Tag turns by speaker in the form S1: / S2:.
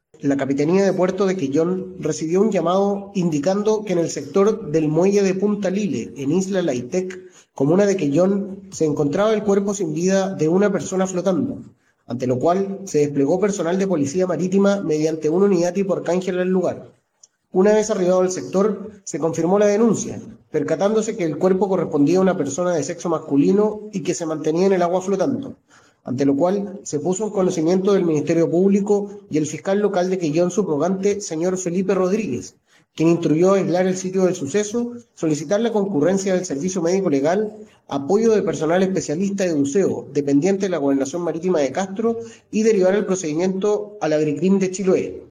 S1: La Capitanía de Puerto de Quellón recibió un llamado indicando que en el sector del muelle de Punta Lile, en Isla Laitec, comuna de Quellón, se encontraba el cuerpo sin vida de una persona flotando, ante lo cual se desplegó personal de policía marítima mediante una unidad tipo Arcángel al lugar. Una vez arribado al sector, se confirmó la denuncia, percatándose que el cuerpo correspondía a una persona de sexo masculino y que se mantenía en el agua flotando, ante lo cual se puso en conocimiento del Ministerio Público y el fiscal local de Quellón subrogante, señor Felipe Rodríguez, quien instruyó a aislar el sitio del suceso, solicitar la concurrencia del servicio médico legal, apoyo de personal especialista de buceo dependiente de la Gobernación Marítima de Castro y derivar el procedimiento a la Bricrim de Chiloé.